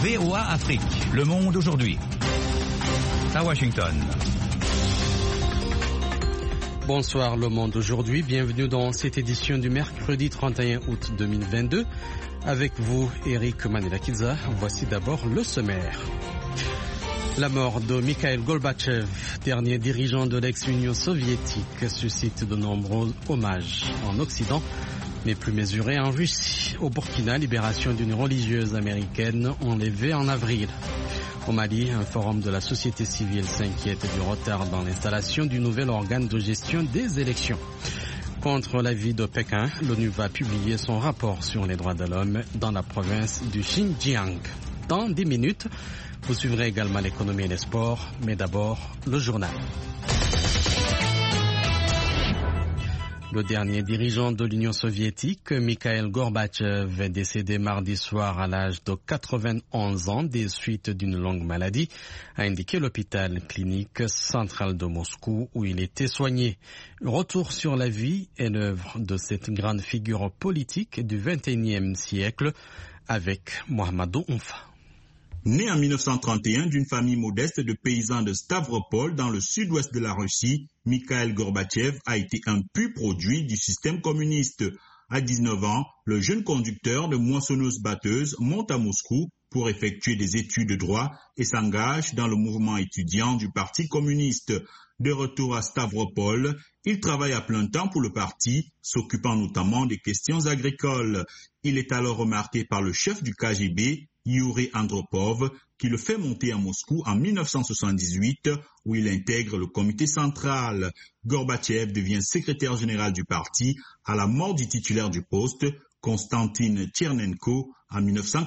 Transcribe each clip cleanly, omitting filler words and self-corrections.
VOA Afrique, le monde aujourd'hui. À Washington. Bonsoir le monde aujourd'hui, bienvenue dans cette édition du mercredi 31 août 2022. Avec vous, Eric Manelakiza, voici d'abord le sommaire. La mort de Mikhail Gorbatchev, dernier dirigeant de l'ex-Union soviétique, suscite de nombreux hommages en Occident, mais plus mesurés en Russie. Au Burkina, libération d'une religieuse américaine enlevée en avril. Au Mali, un forum de la société civile s'inquiète du retard dans l'installation du nouvel organe de gestion des élections. Contre l'avis de Pékin, l'ONU va publier son rapport sur les droits de l'homme dans la province du Xinjiang. Dans 10 minutes, vous suivrez également l'économie et les sports, mais d'abord le journal. Le dernier dirigeant de l'Union soviétique, Mikhail Gorbatchev, est décédé mardi soir à l'âge de 91 ans des suites d'une longue maladie, a indiqué l'hôpital clinique central de Moscou où il était soigné. Retour sur la vie et l'œuvre de cette grande figure politique du XXIe siècle avec Mohamedou Oumfa. Né en 1931 d'une famille modeste de paysans de Stavropol dans le sud-ouest de la Russie, Mikhail Gorbatchev a été un pur produit du système communiste. À 19 ans, le jeune conducteur de moissonneuse-batteuse monte à Moscou pour effectuer des études de droit et s'engage dans le mouvement étudiant du Parti communiste. De retour à Stavropol, il travaille à plein temps pour le parti, s'occupant notamment des questions agricoles. Il est alors remarqué par le chef du KGB, Yuri Andropov, qui le fait monter à Moscou en 1978, où il intègre le comité central. Gorbatchev devient secrétaire général du parti à la mort du titulaire du poste, Konstantin Tchernenko, en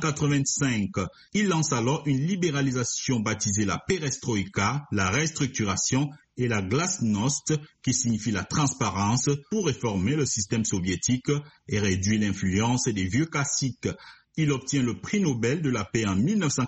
1985. Il lance alors une libéralisation baptisée la perestroïka, la restructuration et la glasnost, qui signifie la transparence, pour réformer le système soviétique et réduire l'influence des vieux classiques. Il obtient le prix Nobel de la paix en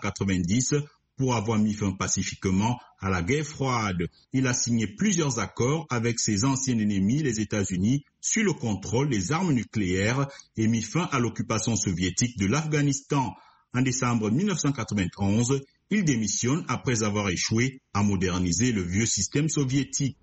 1990 pour avoir mis fin pacifiquement à la guerre froide. Il a signé plusieurs accords avec ses anciens ennemis, les États-Unis, sur le contrôle des armes nucléaires et mis fin à l'occupation soviétique de l'Afghanistan. En décembre 1991, il démissionne après avoir échoué à moderniser le vieux système soviétique.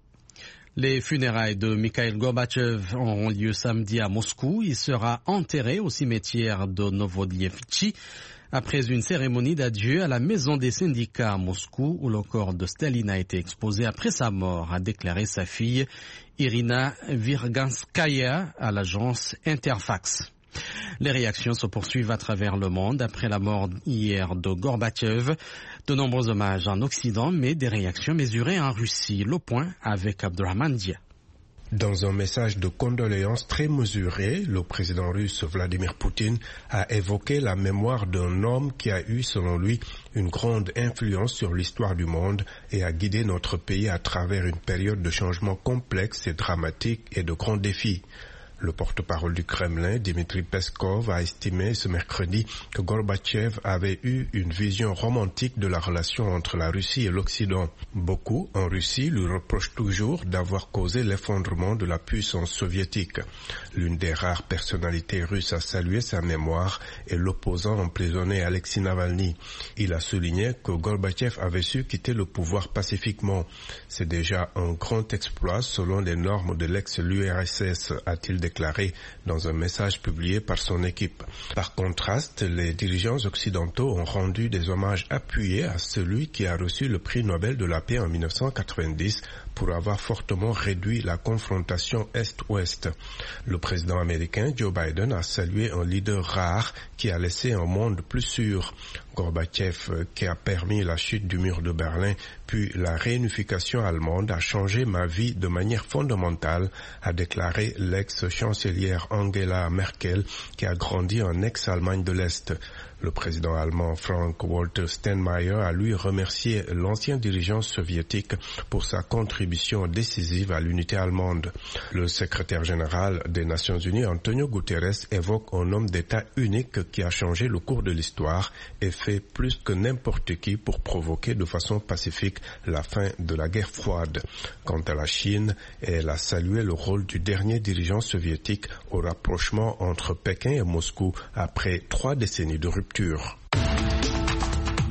Les funérailles de Mikhail Gorbatchev auront lieu samedi à Moscou. Il sera enterré au cimetière de Novodevitchi après une cérémonie d'adieu à la maison des syndicats à Moscou où le corps de Staline a été exposé après sa mort, a déclaré sa fille Irina Virganskaya à l'agence Interfax. Les réactions se poursuivent à travers le monde après la mort hier de Gorbatchev. De nombreux hommages en Occident, mais des réactions mesurées en Russie. Le point avec Abdurrahman Dia. Dans un message de condoléances très mesuré, le président russe Vladimir Poutine a évoqué la mémoire d'un homme qui a eu, selon lui, une grande influence sur l'histoire du monde et a guidé notre pays à travers une période de changement complexe et dramatique et de grands défis. Le porte-parole du Kremlin, Dmitri Peskov, a estimé ce mercredi que Gorbatchev avait eu une vision romantique de la relation entre la Russie et l'Occident. Beaucoup, en Russie, lui reprochent toujours d'avoir causé l'effondrement de la puissance soviétique. L'une des rares personnalités russes à saluer sa mémoire est l'opposant emprisonné Alexei Navalny. Il a souligné que Gorbatchev avait su quitter le pouvoir pacifiquement. C'est déjà un grand exploit selon les normes de l'ex-URSS, a-t-il déclaré dans un message publié par son équipe. Par contraste, les dirigeants occidentaux ont rendu des hommages appuyés à celui qui a reçu le prix Nobel de la paix en 1990 pour avoir fortement réduit la confrontation Est-Ouest. Le président américain Joe Biden a salué un leader rare qui a laissé un monde plus sûr. Gorbatchev, qui a permis la chute du mur de Berlin, puis la réunification allemande, a changé ma vie de manière fondamentale, a déclaré l'ex-chancelière Angela Merkel, qui a grandi en ex-Allemagne de l'Est. Le président allemand Frank-Walter Steinmeier a lui remercié l'ancien dirigeant soviétique pour sa contribution décisive à l'unité allemande. Le secrétaire général des Nations Unies, Antonio Guterres, évoque un homme d'État unique qui a changé le cours de l'histoire et fait plus que n'importe qui pour provoquer de façon pacifique la fin de la guerre froide. Quant à la Chine, elle a salué le rôle du dernier dirigeant soviétique au rapprochement entre Pékin et Moscou après 3 décennies de rupture.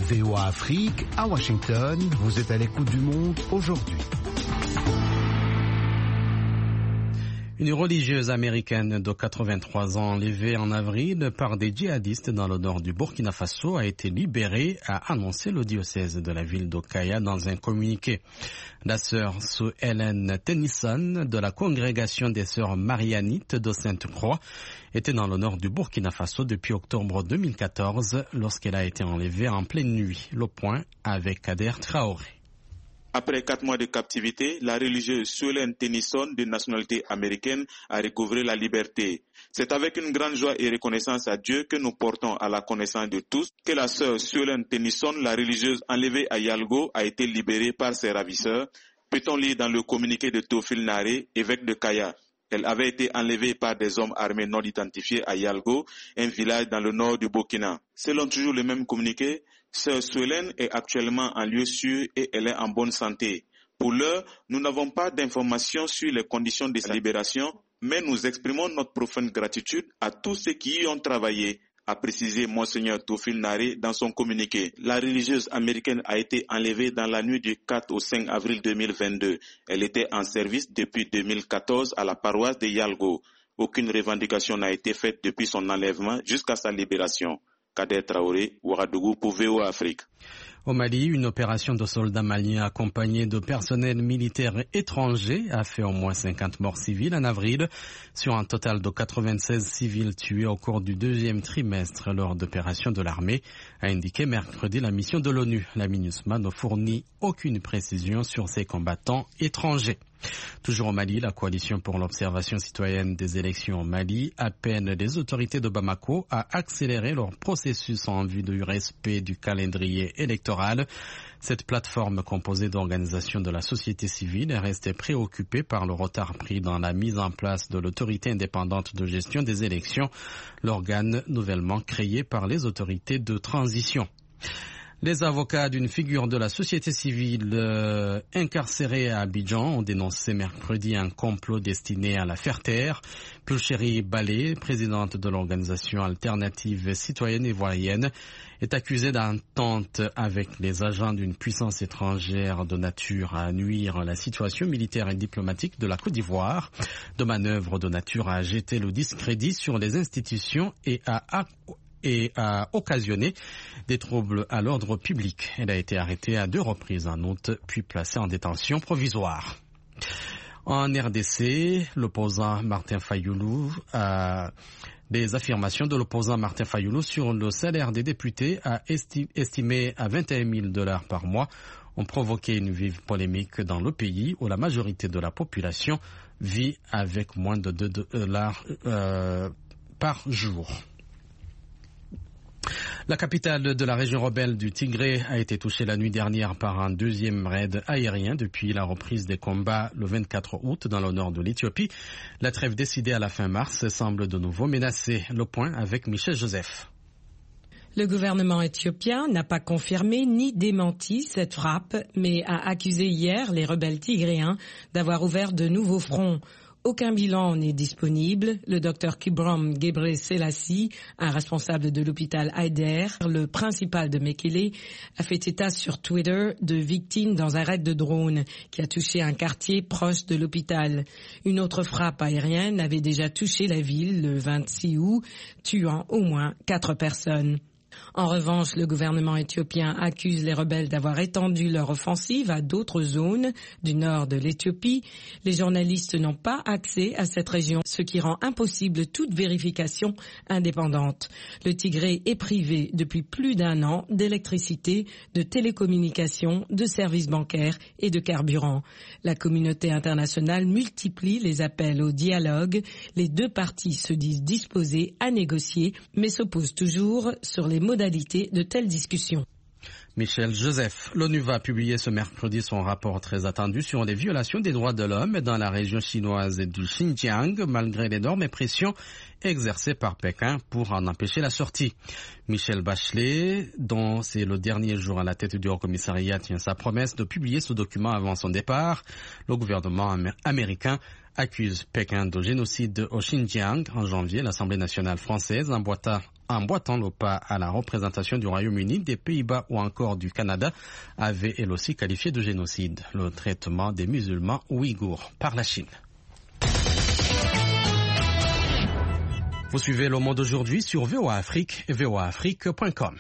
VOA Afrique, à Washington, vous êtes à l'écoute du Monde aujourd'hui. Une religieuse américaine de 83 ans enlevée en avril par des djihadistes dans le nord du Burkina Faso a été libérée, a annoncé le diocèse de la ville d'Okaya dans un communiqué. La sœur Sue Ellen Tennyson de la congrégation des sœurs marianites de Sainte-Croix était dans le nord du Burkina Faso depuis octobre 2014 lorsqu'elle a été enlevée en pleine nuit. Le point avec Kader Traoré. Après 4 mois de captivité, la religieuse Sue Ellen Tennyson, de nationalité américaine, a recouvré la liberté. C'est avec une grande joie et reconnaissance à Dieu que nous portons à la connaissance de tous que la sœur Sue Ellen Tennyson, la religieuse enlevée à Yalgo, a été libérée par ses ravisseurs. Peut-on lire dans le communiqué de Théophile Naré, évêque de Kaya. Elle avait été enlevée par des hommes armés non identifiés à Yalgo, un village dans le nord du Burkina. Selon toujours le même communiqué, Sœur Sue Ellen est actuellement en lieu sûr et elle est en bonne santé. Pour l'heure, nous n'avons pas d'informations sur les conditions de sa libération, mais nous exprimons notre profonde gratitude à tous ceux qui y ont travaillé, a précisé Monseigneur Théophile Naré dans son communiqué. La religieuse américaine a été enlevée dans la nuit du 4 au 5 avril 2022. Elle était en service depuis 2014 à la paroisse de Yalgo. Aucune revendication n'a été faite depuis son enlèvement jusqu'à sa libération. Kader Traoré, Ouagadougou pour VOA Afrique. Au Mali, une opération de soldats maliens accompagnés de personnel militaire étranger a fait au moins 50 morts civils en avril, sur un total de 96 civils tués au cours du deuxième trimestre lors d'opérations de l'armée, a indiqué mercredi la mission de l'ONU. La MINUSMA ne fournit aucune précision sur ces combattants étrangers. Toujours au Mali, la coalition pour l'observation citoyenne des élections au Mali appelle les autorités de Bamako à accélérer leur processus en vue du respect du calendrier électoral. Cette plateforme composée d'organisations de la société civile est restée préoccupée par le retard pris dans la mise en place de l'autorité indépendante de gestion des élections, l'organe nouvellement créé par les autorités de transition. Les avocats d'une figure de la société civile incarcérée à Abidjan ont dénoncé mercredi un complot destiné à la faire taire. Pulchérie Balé, présidente de l'organisation alternative citoyenne ivoirienne, est accusée d'entente avec les agents d'une puissance étrangère de nature à nuire à la situation militaire et diplomatique de la Côte d'Ivoire, de manœuvres de nature à jeter le discrédit sur les institutions et a occasionné des troubles à l'ordre public. Elle a été arrêtée à 2 reprises en août, puis placée en détention provisoire. En RDC, l'opposant Martin Fayoulou des affirmations de l'opposant Martin Fayoulou sur le salaire des députés estimé à $21,000 par mois ont provoqué une vive polémique dans le pays où la majorité de la population vit avec moins de $2 par jour. La capitale de la région rebelle du Tigré a été touchée la nuit dernière par un deuxième raid aérien depuis la reprise des combats le 24 août dans le nord de l'Éthiopie. La trêve décidée à la fin mars semble de nouveau menacée. Le point avec Michel Joseph. Le gouvernement éthiopien n'a pas confirmé ni démenti cette frappe, mais a accusé hier les rebelles tigréens d'avoir ouvert de nouveaux fronts. Aucun bilan n'est disponible. Le docteur Kibrom Gebre Selassie, un responsable de l'hôpital Aider, le principal de Mekele, a fait état sur Twitter de victimes dans un raid de drone qui a touché un quartier proche de l'hôpital. Une autre frappe aérienne avait déjà touché la ville le 26 août, tuant au moins 4 personnes. En revanche, le gouvernement éthiopien accuse les rebelles d'avoir étendu leur offensive à d'autres zones du nord de l'Éthiopie. Les journalistes n'ont pas accès à cette région, ce qui rend impossible toute vérification indépendante. Le Tigré est privé depuis plus d'1 an d'électricité, de télécommunications, de services bancaires et de carburant. La communauté internationale multiplie les appels au dialogue. Les 2 parties se disent disposées à négocier, mais s'opposent toujours sur les modalités de telles discussions. Michel Joseph. L'ONU va publier ce mercredi son rapport très attendu sur les violations des droits de l'homme dans la région chinoise du Xinjiang, malgré l'énorme pression exercée par Pékin pour en empêcher la sortie. Michelle Bachelet, dont c'est le dernier jour à la tête du Haut-Commissariat, tient sa promesse de publier ce document avant son départ. Le gouvernement américain accuse Pékin de génocide au Xinjiang. En janvier, l'Assemblée nationale française emboîtant le pas à la représentation du Royaume-Uni, des Pays-Bas ou encore du Canada, avait elle aussi qualifié de génocide le traitement des musulmans ouïghours par la Chine. Vous suivez Le Monde aujourd'hui sur VOA Afrique et voaafrique.com.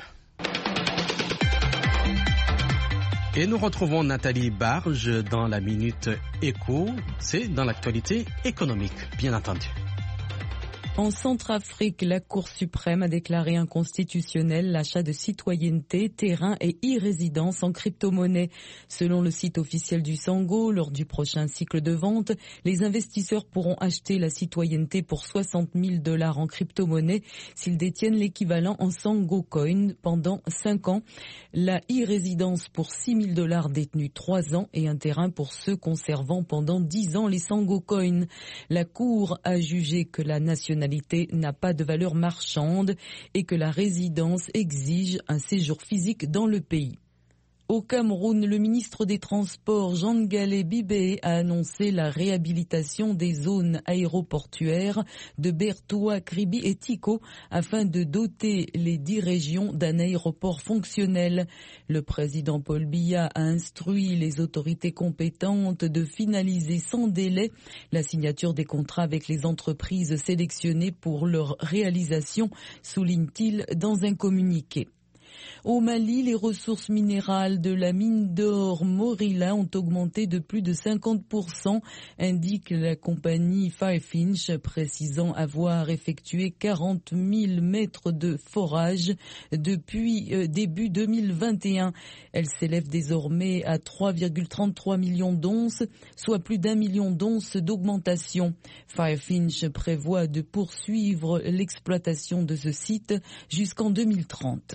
Et nous retrouvons Nathalie Barge dans la Minute Éco. C'est dans l'actualité économique, bien entendu. En Centrafrique, la Cour suprême a déclaré inconstitutionnel l'achat de citoyenneté, terrain et e-résidence en crypto-monnaie. Selon le site officiel du Sango, lors du prochain cycle de vente, les investisseurs pourront acheter la citoyenneté pour $60,000 en crypto-monnaie s'ils détiennent l'équivalent en Sango Coin pendant 5 ans, la e-résidence pour $6,000 détenus 3 ans et un terrain pour ceux conservant pendant 10 ans les Sango Coin. La Cour a jugé que la nationalité n'a pas de valeur marchande et que la résidence exige un séjour physique dans le pays. Au Cameroun, le ministre des Transports, Jean Galé Bibé, a annoncé la réhabilitation des zones aéroportuaires de Bertoua, Kribi et Tiko afin de doter les 10 régions d'un aéroport fonctionnel. Le président Paul Biya a instruit les autorités compétentes de finaliser sans délai la signature des contrats avec les entreprises sélectionnées pour leur réalisation, souligne-t-il dans un communiqué. Au Mali, les ressources minérales de la mine d'or Morila ont augmenté de plus de 50%, indique la compagnie Firefinch, précisant avoir effectué 40 000 mètres de forage depuis début 2021. Elle s'élève désormais à 3,33 millions d'onces, soit plus d'1 million d'onces d'augmentation. Firefinch prévoit de poursuivre l'exploitation de ce site jusqu'en 2030.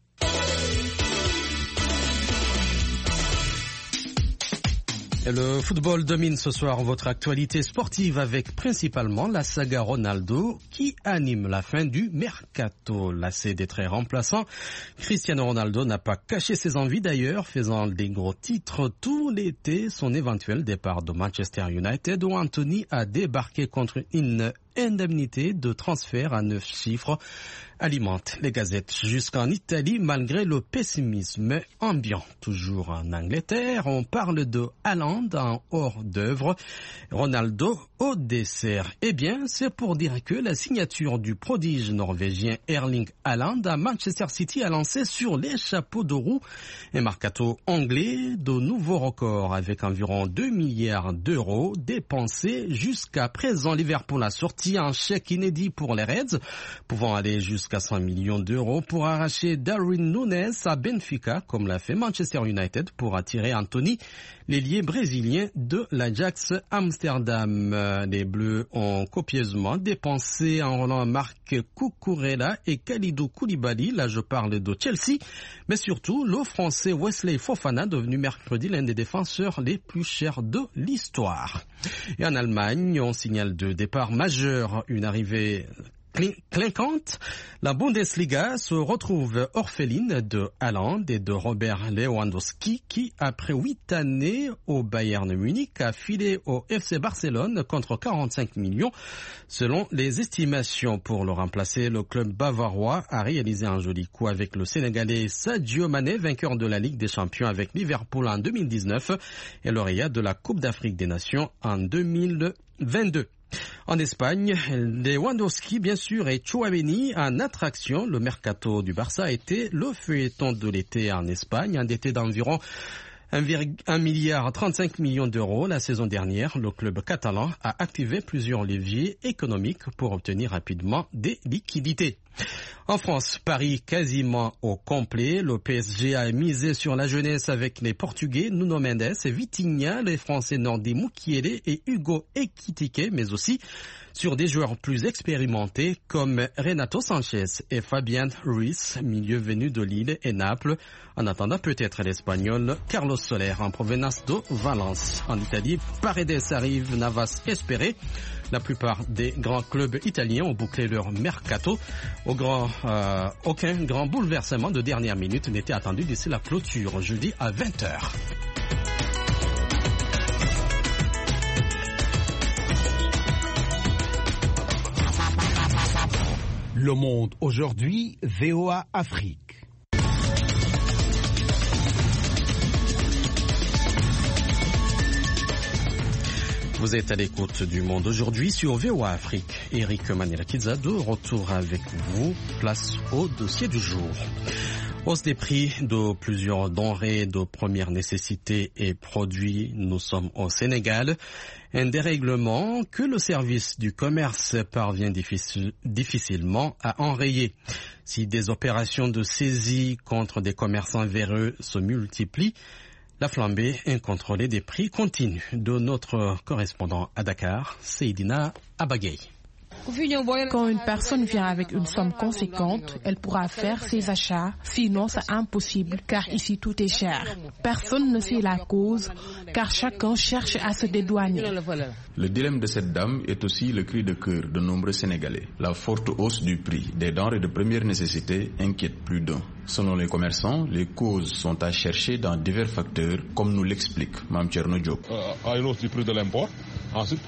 Le football domine ce soir votre actualité sportive avec principalement la saga Ronaldo qui anime la fin du mercato. Lassé d'être remplaçant, Cristiano Ronaldo n'a pas caché ses envies d'ailleurs, faisant des gros titres tout l'été. Son éventuel départ de Manchester United où Anthony a débarqué contre une indemnité de transfert à 9 chiffres alimente les gazettes jusqu'en Italie malgré le pessimisme ambiant. Toujours en Angleterre, on parle de Haaland en hors d'œuvre, Ronaldo au dessert. Eh bien, c'est pour dire que la signature du prodige norvégien Erling Haaland à Manchester City a lancé sur les chapeaux de roue un mercato anglais de nouveaux records avec environ 2 milliards d'euros dépensés jusqu'à présent. Liverpool a sorti un chèque inédit pour les Reds, pouvant aller jusqu'à 100 millions d'euros pour arracher Darwin Núñez à Benfica, comme l'a fait Manchester United pour attirer Anthony, l'ailier brésilien de l'Ajax Amsterdam. Les Bleus ont copieusement dépensé en relant Marc Cucurella et Kalidou Koulibaly, là je parle de Chelsea, mais surtout le Français Wesley Fofana, devenu mercredi l'un des défenseurs les plus chers de l'histoire. Et en Allemagne, on signale deux départs majeurs, une arrivée clinquante. La Bundesliga se retrouve orpheline de Haaland et de Robert Lewandowski qui, après 8 années au Bayern Munich, a filé au FC Barcelone contre 45 millions. Selon les estimations, pour le remplacer, le club bavarois a réalisé un joli coup avec le Sénégalais Sadio Mané, vainqueur de la Ligue des Champions avec Liverpool en 2019 et lauréat de la Coupe d'Afrique des Nations en 2022. En Espagne, Lewandowski, bien sûr, et Tchouaméni en attraction. Le mercato du Barça a été le feuilleton de l'été en Espagne, endetté d'environ 1,35 milliard d'euros la saison dernière. Le club catalan a activé plusieurs leviers économiques pour obtenir rapidement des liquidités. En France, Paris quasiment au complet. Le PSG a misé sur la jeunesse avec les Portugais Nuno Mendes et Vitinha, les Français Nordi Mukiele et Hugo Ekitike, mais aussi sur des joueurs plus expérimentés comme Renato Sanchez et Fabian Ruiz, milieu venu de Lille et Naples. En attendant peut-être l'Espagnol Carlos Soler en provenance de Valence. En Italie, Paredes arrive, Navas espéré. La plupart des grands clubs italiens ont bouclé leur mercato. Aucun grand bouleversement de dernière minute n'était attendu d'ici la clôture jeudi à 20h. Le Monde aujourd'hui, VOA Afrique. Vous êtes à l'écoute du Monde aujourd'hui sur VOA Afrique. Eric Manilakidza de retour avec vous. Place au dossier du jour. Hausse des prix de plusieurs denrées de première nécessité et produits. Nous sommes au Sénégal. Un dérèglement que le service du commerce parvient difficilement à enrayer. Si des opérations de saisie contre des commerçants véreux se multiplient, la flambée incontrôlée des prix continue. De notre correspondant à Dakar, Seydina Abagay. Quand une personne vient avec une somme conséquente, elle pourra faire ses achats. Sinon, c'est impossible, car ici tout est cher. Personne ne sait la cause, car chacun cherche à se dédouaner. Le dilemme de cette dame est aussi le cri de cœur de nombreux Sénégalais. La forte hausse du prix des denrées de première nécessité inquiète plus d'un. Selon les commerçants, les causes sont à chercher dans divers facteurs, comme nous l'explique Mme Tcherno Diop. À une hausse du prix de l'import, ensuite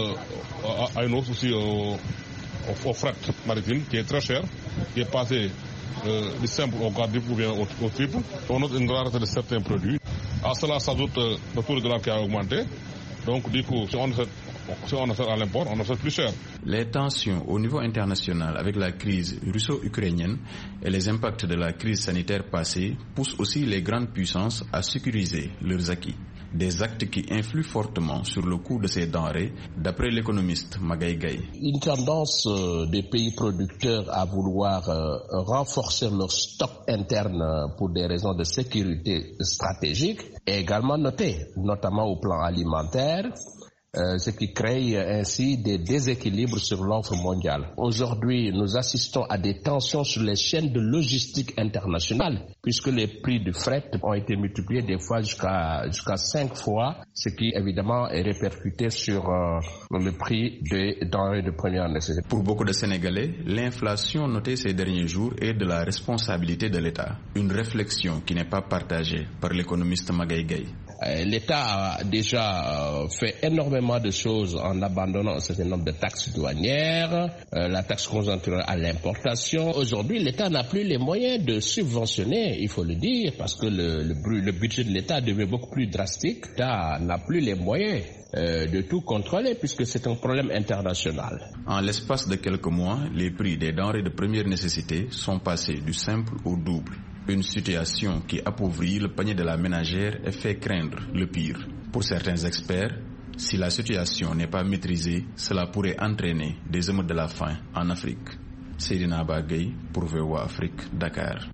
à une hausse aussi au fret maritime qui est très cher, qui est passé du simple au quadruple ou bien au triple. On note une rareté de certains produits. À cela s'ajoute le taux de dollar qui a augmenté. Donc du coup, si on achète à l'import, on achète plus cher. Les tensions au niveau international avec la crise russo-ukrainienne et les impacts de la crise sanitaire passée poussent aussi les grandes puissances à sécuriser leurs acquis. Des actes qui influent fortement sur le coût de ces denrées, d'après l'économiste Magaye Gaye. Une tendance des pays producteurs à vouloir renforcer leur stock interne pour des raisons de sécurité stratégique est également notée, notamment au plan alimentaire. Ce qui crée ainsi des déséquilibres sur l'offre mondiale. Aujourd'hui, nous assistons à des tensions sur les chaînes de logistique internationale, puisque les prix du fret ont été multipliés des fois jusqu'à 5 fois, ce qui évidemment est répercuté sur le prix des denrées de première nécessité. Pour beaucoup de Sénégalais, l'inflation notée ces derniers jours est de la responsabilité de l'État. Une réflexion qui n'est pas partagée par l'économiste Magaye Gaye. L'État a déjà fait énormément de choses en abandonnant un certain nombre de taxes douanières, la taxe conjoncturelle à l'importation. Aujourd'hui, l'État n'a plus les moyens de subventionner, il faut le dire, parce que le budget de l'État devient beaucoup plus drastique. L'État n'a plus les moyens de tout contrôler puisque c'est un problème international. En l'espace de quelques mois, les prix des denrées de première nécessité sont passés du simple au double. Une situation qui appauvrit le panier de la ménagère et fait craindre le pire. Pour certains experts, si la situation n'est pas maîtrisée, cela pourrait entraîner des émeutes de la faim en Afrique. Seydina Abagay pour VOA Afrique, Dakar.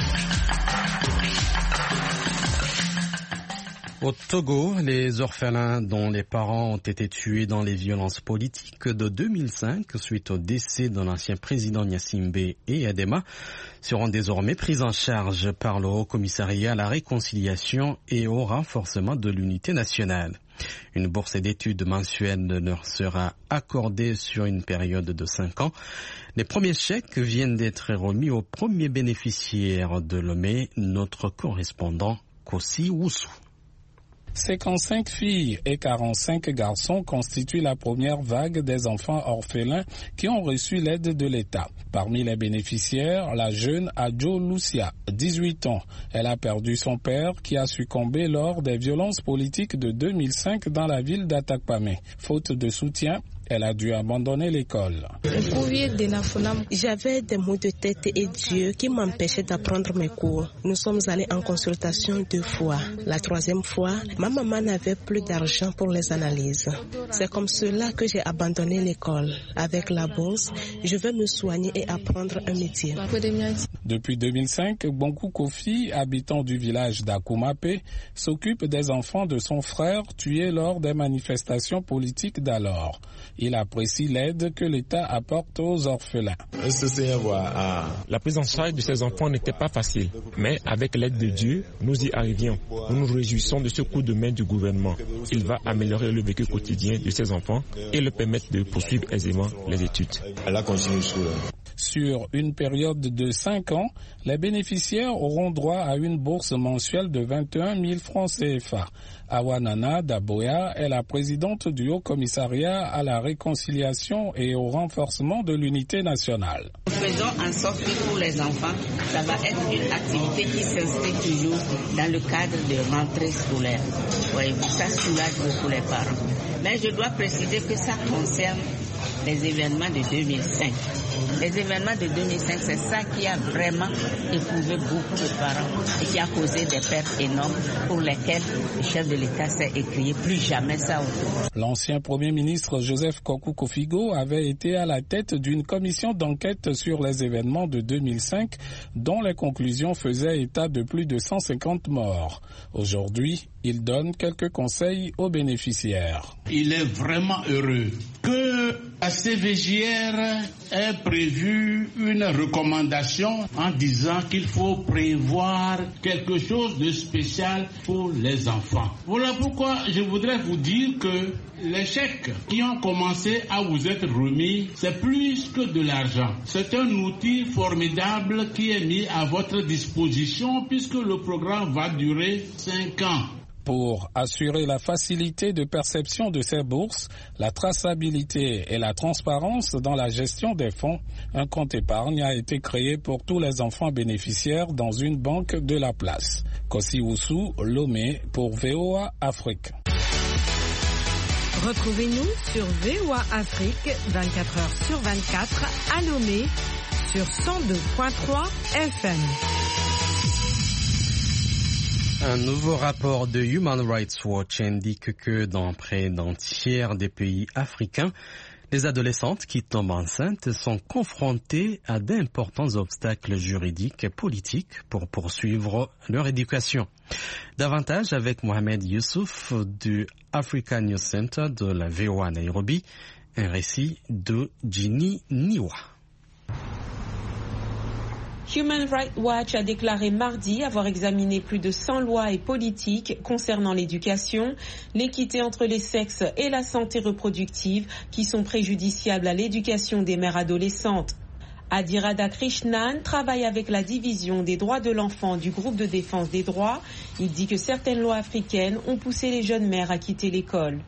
Au Togo, les orphelins dont les parents ont été tués dans les violences politiques de 2005 suite au décès de l'ancien président Gnassingbé et Adema seront désormais pris en charge par le Haut Commissariat à la réconciliation et au renforcement de l'unité nationale. Une bourse d'études mensuelle leur sera accordée sur une période de 5 ans. Les premiers chèques viennent d'être remis aux premiers bénéficiaires de Lomé, notre correspondant Kossi Woussou. 55 filles et 45 garçons constituent la première vague des enfants orphelins qui ont reçu l'aide de l'État. Parmi les bénéficiaires, la jeune Adjo Lucia, 18 ans. Elle a perdu son père qui a succombé lors des violences politiques de 2005 dans la ville d'Atakpamé. Faute de soutien, elle a dû abandonner l'école. J'avais des maux de tête et Dieu qui m'empêchait d'apprendre mes cours. Nous sommes allés en consultation 2 fois. La 3e fois, ma maman n'avait plus d'argent pour les analyses. C'est comme cela que j'ai abandonné l'école. Avec la bourse, je vais me soigner et apprendre un métier. Depuis 2005, Bonkou Kofi, habitant du village d'Akoumapé, s'occupe des enfants de son frère tués lors des manifestations politiques d'alors. Il apprécie l'aide que l'État apporte aux orphelins. La prise en charge de ces enfants n'était pas facile, mais avec l'aide de Dieu, nous y arrivions. Nous nous réjouissons de ce coup de main du gouvernement. Il va améliorer le vécu quotidien de ces enfants et leur permettre de poursuivre aisément les études. Sur une période de 5 ans, les bénéficiaires auront droit à une bourse mensuelle de 21 000 francs CFA. Awanana Daboya est la présidente du Haut Commissariat à la réconciliation et au renforcement de l'unité nationale. faisons en sorte que pour les enfants, ça va être une activité qui s'inscrit toujours dans le cadre de rentrée scolaire. Voyez-vous, ça soulage beaucoup les parents. Mais je dois préciser que ça concerne les événements de 2005. Les événements de 2005, c'est ça qui a vraiment éprouvé beaucoup de parents et qui a causé des pertes énormes pour lesquelles le chef de l'État s'est écrié plus jamais ça autour. L'ancien Premier ministre Joseph Kokou Kofigo avait été à la tête d'une commission d'enquête sur les événements de 2005 dont les conclusions faisaient état de plus de 150 morts. Aujourd'hui, il donne quelques conseils aux bénéficiaires. Il est vraiment heureux que la CVJR ait prévu une recommandation en disant qu'il faut prévoir quelque chose de spécial pour les enfants. Voilà pourquoi je voudrais vous dire que les chèques qui ont commencé à vous être remis, c'est plus que de l'argent. C'est un outil formidable qui est mis à votre disposition puisque le programme va durer 5 ans. Pour assurer la facilité de perception de ces bourses, la traçabilité et la transparence dans la gestion des fonds, un compte épargne a été créé pour tous les enfants bénéficiaires dans une banque de la place. Kossi Oussou, Lomé pour VOA Afrique. Retrouvez-nous sur VOA Afrique 24h/24 à Lomé sur 102.3 FM. Un nouveau rapport de Human Rights Watch indique que dans près d'un tiers des pays africains, les adolescentes qui tombent enceintes sont confrontées à d'importants obstacles juridiques et politiques pour poursuivre leur éducation. Davantage avec Mohamed Youssouf du Africa News Center de la VOA Nairobi, un récit de Ginny Niwa. Human Rights Watch a déclaré mardi avoir examiné plus de 100 lois et politiques concernant l'éducation, l'équité entre les sexes et la santé reproductive qui sont préjudiciables à l'éducation des mères adolescentes. Adi Radhakrishnan travaille avec la division des droits de l'enfant du groupe de défense des droits. Il dit que certaines lois africaines ont poussé les jeunes mères à quitter l'école.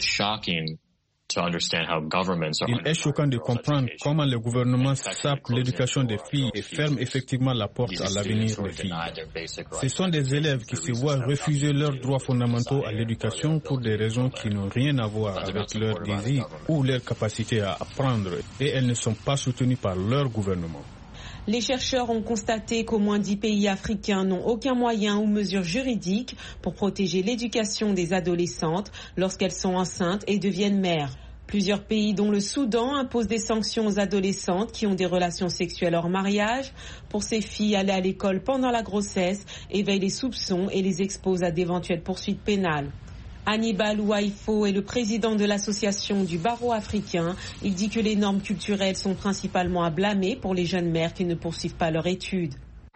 Il est choquant de comprendre comment le gouvernement sape l'éducation des filles et ferme effectivement la porte à l'avenir des filles. Ce sont des élèves qui se voient refuser leurs droits fondamentaux à l'éducation pour des raisons qui n'ont rien à voir avec leur désir ou leur capacité à apprendre et elles ne sont pas soutenues par leur gouvernement. Les chercheurs ont constaté qu'au moins 10 pays africains n'ont aucun moyen ou mesure juridique pour protéger l'éducation des adolescentes lorsqu'elles sont enceintes et deviennent mères. Plusieurs pays, dont le Soudan, imposent des sanctions aux adolescentes qui ont des relations sexuelles hors mariage. Pour ces filles, aller à l'école pendant la grossesse éveille les soupçons et les expose à d'éventuelles poursuites pénales. Hannibal Ouaifo est le président de l'association du barreau africain. Il dit que les normes culturelles sont principalement à blâmer pour les jeunes mères qui ne poursuivent pas leur étude.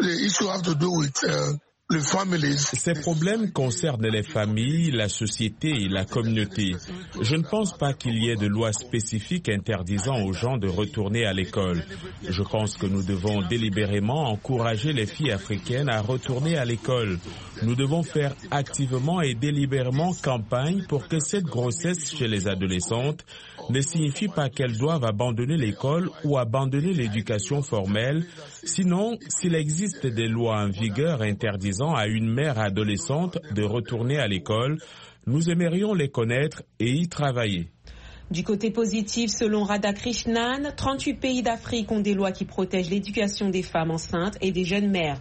Ces problèmes concernent les familles, la société et la communauté. Je ne pense pas qu'il y ait de loi spécifique interdisant aux gens de retourner à l'école. Je pense que nous devons délibérément encourager les filles africaines à retourner à l'école. Nous devons faire activement et délibérément campagne pour que cette grossesse chez les adolescentes ne signifie pas qu'elles doivent abandonner l'école ou abandonner l'éducation formelle. Sinon, s'il existe des lois en vigueur interdisant à une mère adolescente de retourner à l'école, nous aimerions les connaître et y travailler. Du côté positif, selon Radhakrishnan, 38 pays d'Afrique ont des lois qui protègent l'éducation des femmes enceintes et des jeunes mères.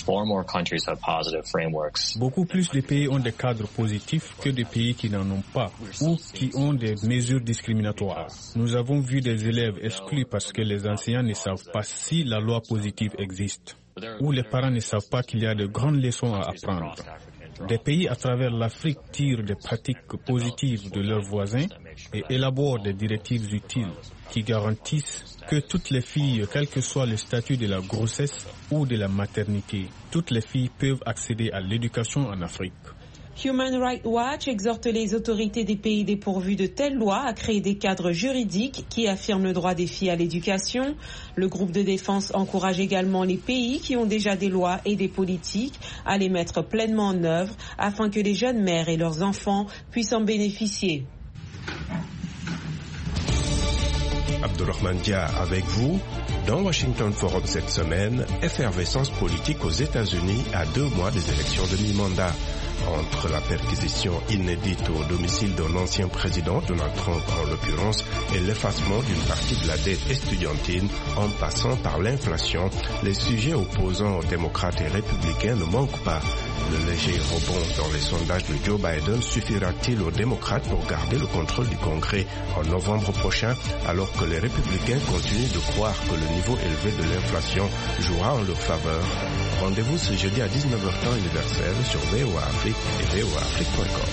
Beaucoup plus de pays ont des cadres positifs que des pays qui n'en ont pas ou qui ont des mesures discriminatoires. Nous avons vu des élèves exclus parce que les enseignants ne savent pas si la loi positive existe ou les parents ne savent pas qu'il y a de grandes leçons à apprendre. Des pays à travers l'Afrique tirent des pratiques positives de leurs voisins et élaborent des directives utiles qui garantissent que toutes les filles, quel que soit le statut de la grossesse ou de la maternité, toutes les filles peuvent accéder à l'éducation en Afrique. Human Rights Watch exhorte les autorités des pays dépourvus de telles lois à créer des cadres juridiques qui affirment le droit des filles à l'éducation. Le groupe de défense encourage également les pays qui ont déjà des lois et des politiques à les mettre pleinement en œuvre afin que les jeunes mères et leurs enfants puissent en bénéficier. Abdurrahman Dia avec vous. Dans Washington Forum cette semaine, effervescence politique aux États-Unis à 2 mois des élections de mi-mandat. Entre la perquisition inédite au domicile d'un ancien président, Donald Trump en l'occurrence, et l'effacement d'une partie de la dette estudiantine en passant par l'inflation, les sujets opposants aux démocrates et républicains ne manquent pas. Le léger rebond dans les sondages de Joe Biden suffira-t-il aux démocrates pour garder le contrôle du Congrès en novembre prochain, alors que les républicains continuent de croire que le niveau élevé de l'inflation jouera en leur faveur? Rendez-vous ce jeudi à 19h temps universel sur VOA Afrique et voaafrique.com.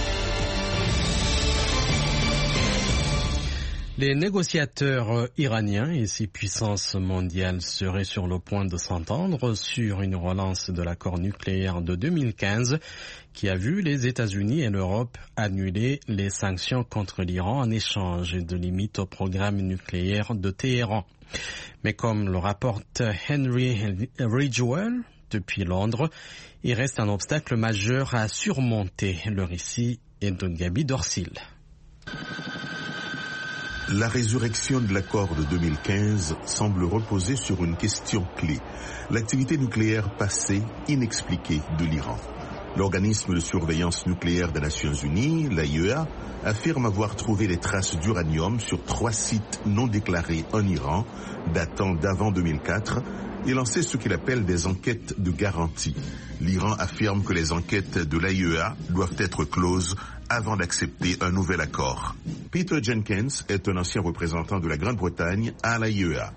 Les négociateurs iraniens et 6 puissances mondiales seraient sur le point de s'entendre sur une relance de l'accord nucléaire de 2015 qui a vu les États-Unis et l'Europe annuler les sanctions contre l'Iran en échange de limites au programme nucléaire de Téhéran. Mais comme le rapporte Henry Ridgewell depuis Londres, il reste un obstacle majeur à surmonter. Le récit est de Gabi Dorsil. La résurrection de l'accord de 2015 semble reposer sur une question clé, l'activité nucléaire passée inexpliquée de l'Iran. L'organisme de surveillance nucléaire des Nations Unies, l'AIEA, affirme avoir trouvé les traces d'uranium sur 3 sites non déclarés en Iran, datant d'avant 2004, et lancé ce qu'il appelle des enquêtes de garantie. L'Iran affirme que les enquêtes de l'AIEA doivent être closes avant d'accepter un nouvel accord. Peter Jenkins est un ancien représentant de la Grande-Bretagne à l'AIEA.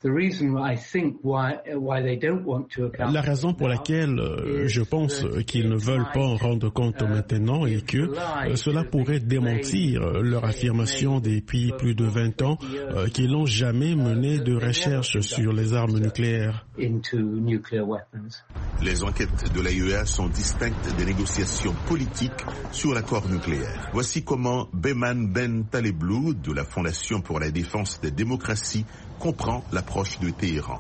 La raison pour laquelle je pense qu'ils ne veulent pas en rendre compte maintenant est que cela pourrait démentir leur affirmation depuis plus de 20 ans qu'ils n'ont jamais mené de recherche sur les armes nucléaires. Les enquêtes de l'AIEA sont distinctes des négociations politiques sur l'accord nucléaire. Voici comment Beyman Ben Taleblou de la Fondation pour la défense des démocraties comprend l'approche de Téhéran.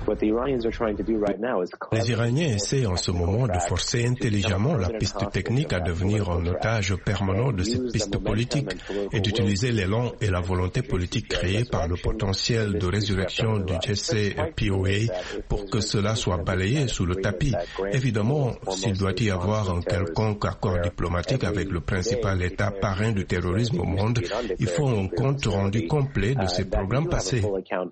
Les Iraniens essaient en ce moment de forcer intelligemment la piste technique à devenir un otage permanent de cette piste politique et d'utiliser l'élan et la volonté politique créée par le potentiel de résurrection du JCPOA pour que cela soit balayé sous le tapis. Évidemment, s'il doit y avoir un quelconque accord diplomatique avec le principal État parrain du terrorisme au monde, il faut un compte rendu complet de ces programmes passés.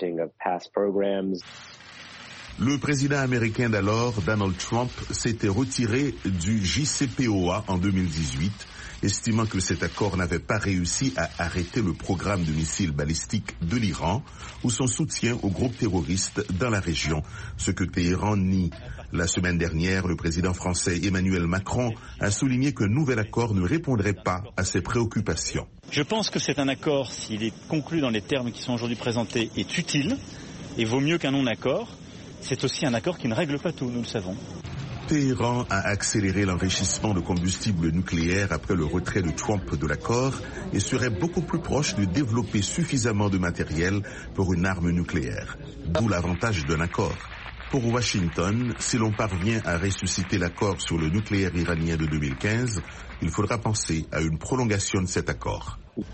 Le président américain d'alors, Donald Trump, s'était retiré du JCPOA en 2018, estimant que cet accord n'avait pas réussi à arrêter le programme de missiles balistiques de l'Iran ou son soutien aux groupes terroristes dans la région, ce que Téhéran nie. La semaine dernière, le président français Emmanuel Macron a souligné qu'un nouvel accord ne répondrait pas à ses préoccupations. Je pense que c'est un accord, s'il est conclu dans les termes qui sont aujourd'hui présentés, est utile et vaut mieux qu'un non-accord. C'est aussi un accord qui ne règle pas tout, nous le savons. Téhéran a accéléré l'enrichissement de combustible nucléaire après le retrait de Trump de l'accord et serait beaucoup plus proche de développer suffisamment de matériel pour une arme nucléaire. D'où l'avantage d'un accord. Pour Washington, si l'on parvient à ressusciter l'accord sur le nucléaire iranien de 2015, il faudra penser à une prolongation de cet accord.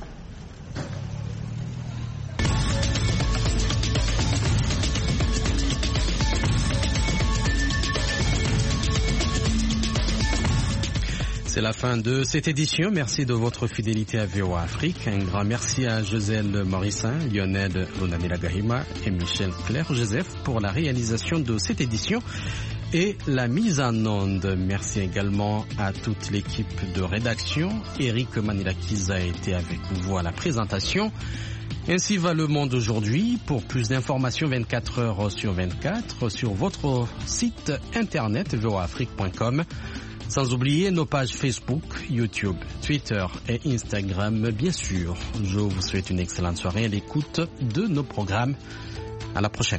C'est la fin de cette édition. Merci de votre fidélité à VOA Afrique. Un grand merci à Joselle Morissin, Lionel Lunamila Gahima et Michel Claire-Joseph pour la réalisation de cette édition et la mise en onde. Merci également à toute l'équipe de rédaction. Eric Manilakiza a été avec vous à la présentation. Ainsi va le monde aujourd'hui. Pour plus d'informations 24 heures sur 24 sur votre site internet voaafrique.com. Sans oublier nos pages Facebook, YouTube, Twitter et Instagram, bien sûr. Je vous souhaite une excellente soirée à l'écoute de nos programmes. À la prochaine.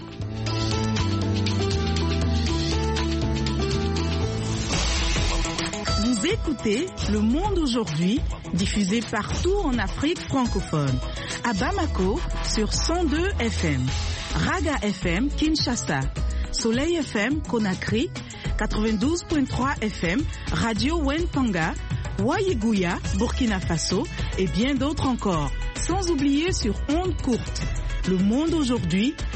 Vous écoutez Le Monde aujourd'hui, diffusé partout en Afrique francophone. À Bamako, sur 102 FM. Raga FM, Kinshasa. Soleil FM, Conakry. 92.3 FM, Radio Wentanga, Wayeguya, Burkina Faso et bien d'autres encore. Sans oublier sur ondes courtes. Le Monde aujourd'hui